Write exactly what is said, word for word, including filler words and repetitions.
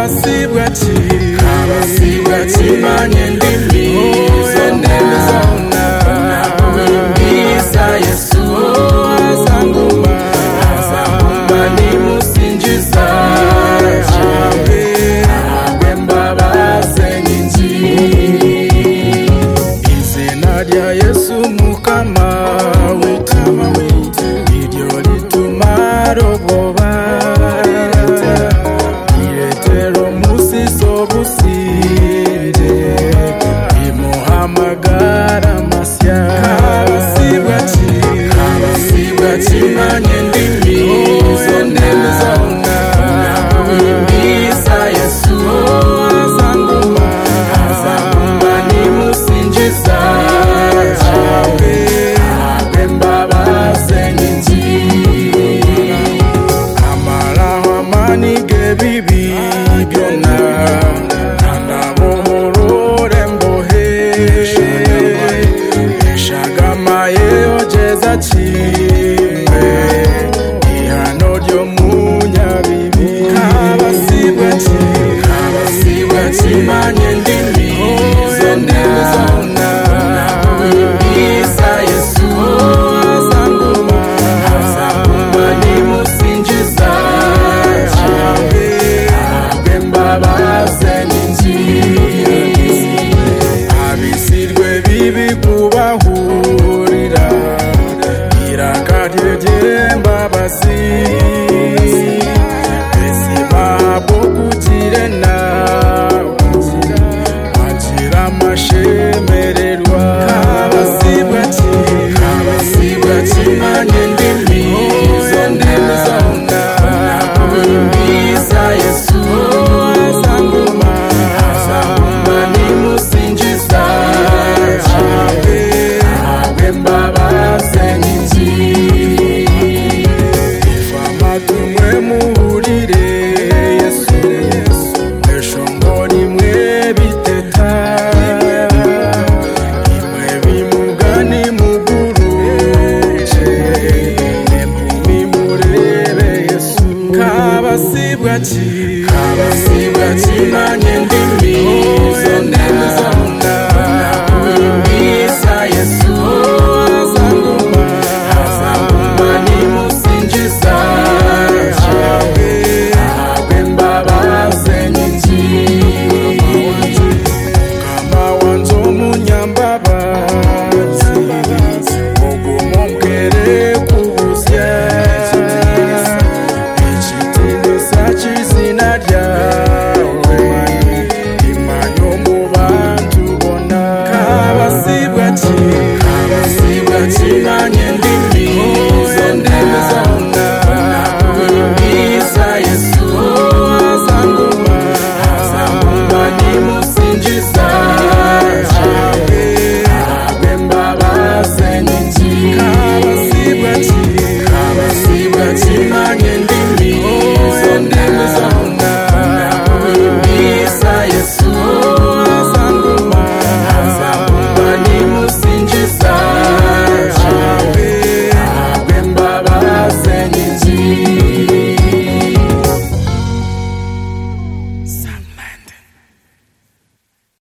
kabasibwati kabasibwati manye ndimi zoneza Isa Yesu azanguma azanguma nimusinjiza abe mbabaze nyinji izina rya Yesu mukama witama wita iryo rituma rogoba iretero musiso busire imuhamagara masya kabasibwati kabasibwati manye ndimi zoneza Isa Yesu azanguma azanguma nimusinjiza abe mbabaze nyinji amaraho amanige bibi byona nanabohorore mbohe shagamaye ojeza chimwe ihano ryo munyabibi kabasibwati kabasibwati manye ndimi zoneza Isa Yesu azanguma azanguma nimusinjiza abe mbabaze nyinji abisirwe bibi kubahurira irakaryegye mbabazi bezima bwo kukirena agira amashemererwa kabasibwati kabasibwati manye ndimi zoneza Isa Yesu azanguma azanguma nimusinjiza abe mbabaze nyinji ifamatumwe muhurire Yesu mweshongori mwe biteta imwe bimugani muguruje nembumi murebe Yesu kabasibwati kabasibwati manye ndimi zoneza